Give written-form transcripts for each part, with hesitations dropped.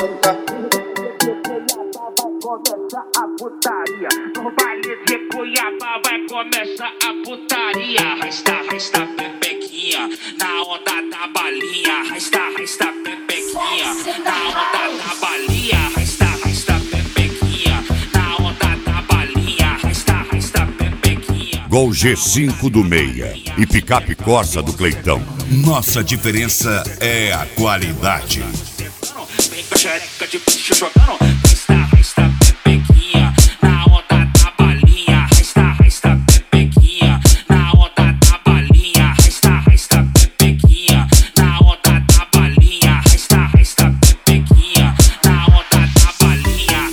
Começa a putaria, no baile de Cuiabá vai começar a putaria. Rasta, pepequinha, na onda da balinha. Rasta, pepequinha, na onda da balinha. Rasta, pepequinha, na onda da balinha. Rasta, pepequinha. Gol G5 do Meia e picape Corsa do Cleitão. Nossa diferença é a qualidade. Vem com a xereca de bicho jogando. Rasta, pepequinha, na onda da balinha. Rasta, pepequinha, na onda da balinha. Rasta, pepequinha, na onda da balinha. Rasta, pepequinha, na onda da balinha.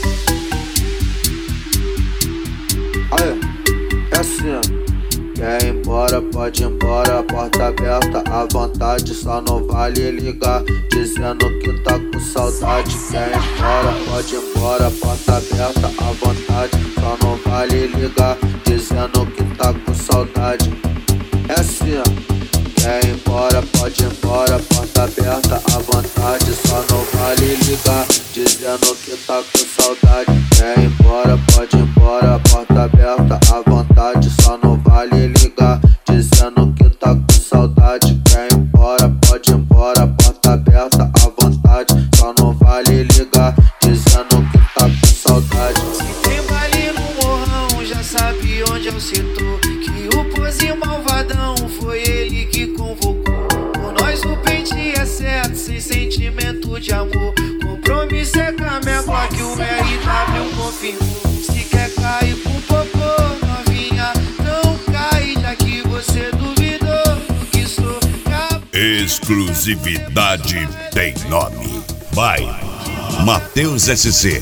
Aí, é assim, ó. Quer ir embora, pode ir embora, porta aberta à vontade, só não vale ligar, dizendo que tá com saudade. Quer ir embora, pode ir embora, porta aberta à vontade, só não vale ligar, dizendo que tá com saudade. É assim, ó. Quer ir embora, pode ir embora, porta aberta à vontade, só não vale ligar, dizendo que tá com saudade. Quer ir embora, pode ir embora, porta aberta à vontade, só não vale ligar, dizendo que tá com saudade. Quer ir embora, pode ir embora, porta aberta à vontade, só não vale ligar, dizendo que tá com saudade. Se tem baile no morrão, já sabe onde eu setor, que o pose malvadão foi ele que convocou. Por nós o pente é certo, sem sentimento de amor. Compromisso é com a minha Glock, o RW confirmou. Se quer cair com popô, novinha, não cai, já que você duvidou do que sou capaz. Exclusividade tem nome. Vai, Matheus SC.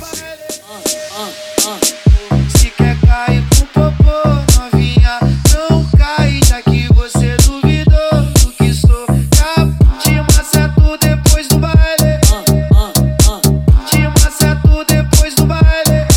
Se quer cair com popô, novinha, não cai, já que você duvidou do que sou capaz. Te maceto depois do baile. Te maceto depois do baile.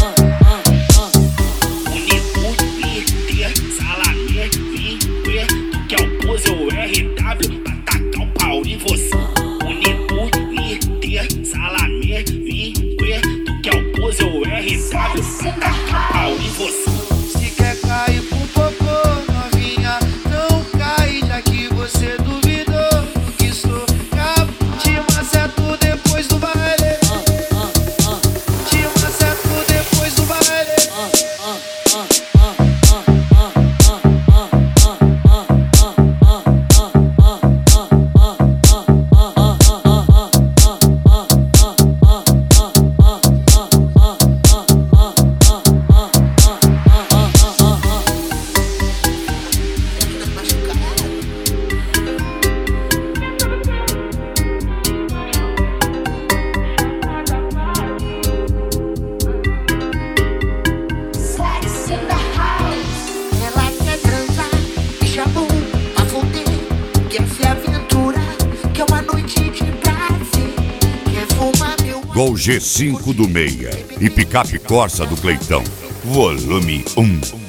Único líder, salamé, vim ver. Tu quer o pose ou RW pra tacar um pau em você. Único líder, salamé, vim ver. Tu quer o pose ou RW pra tacar um pau em você. Se quer cair com popô, novinha, não cai, já que você duvidou do que sou capaz. Te maceto depois do baile. Te maceto depois do baile. Ela quer transar, deixa bom pra foder. Quer se aventurar, quer uma noite de prazer. Quer fumar meu Gol G5 do Meia e picape Corsa do Cleitão. Volume 1.